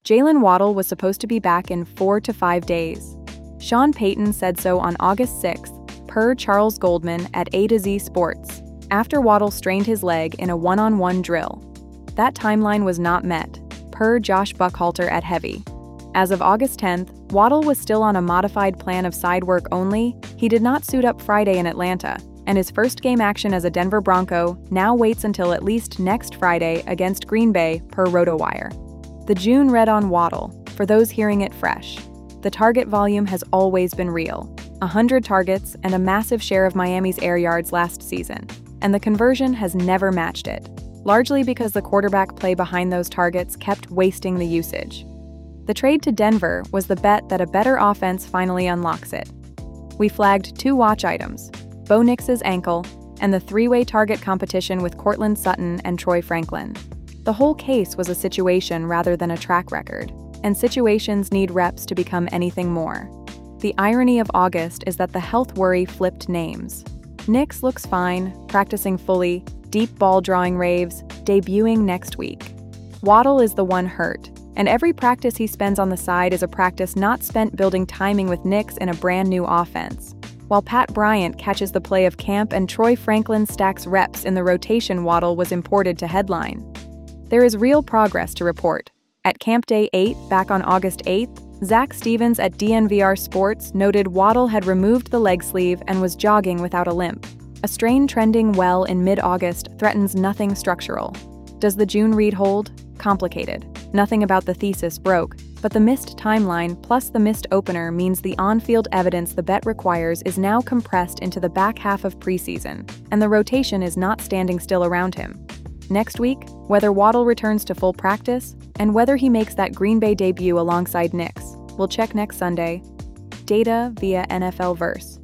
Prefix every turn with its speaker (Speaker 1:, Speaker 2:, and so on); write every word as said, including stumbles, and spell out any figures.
Speaker 1: Jalen Waddle was supposed to be back in four to five days. Sean Payton said so on August sixth, per Charles Goldman at A to Z Sports, after Waddle strained his leg in a one-on-one drill. That timeline was not met, per Josh Buckhalter at Heavy. As of August tenth, Waddle was still on a modified plan of side work only. He did not suit up Friday in Atlanta, and his first game action as a Denver Bronco now waits until at least next Friday against Green Bay, per RotoWire. The June read on Waddle, for those hearing it fresh. The target volume has always been real, one hundred targets and a massive share of Miami's air yards last season, and the conversion has never matched it, largely because the quarterback play behind those targets kept wasting the usage. The trade to Denver was the bet that a better offense finally unlocks it. We flagged two watch items, Bo Nix's ankle and the three-way target competition with Courtland Sutton and Troy Franklin. The whole case was a situation rather than a track record, and situations need reps to become anything more. The irony of August is that the health worry flipped names. Nix looks fine, practicing fully, deep ball drawing raves, debuting next week. Waddle is the one hurt, and every practice he spends on the side is a practice not spent building timing with Nix in a brand new offense. While Pat Bryant catches the play of camp and Troy Franklin stacks reps in the rotation, Waddle was imported to headline. There is real progress to report. At Camp Day eight, back on August eighth, Zach Stevens at D N V R Sports noted Waddle had removed the leg sleeve and was jogging without a limp. A strain trending well in mid-August threatens nothing structural. Does the June read hold? Complicated. Nothing about the thesis broke, but the missed timeline plus the missed opener means the on-field evidence the bet requires is now compressed into the back half of preseason, and the rotation is not standing still around him. Next week, whether Waddle returns to full practice, and whether he makes that Green Bay debut alongside Nix, we'll check next Sunday. Data via N F L Verse.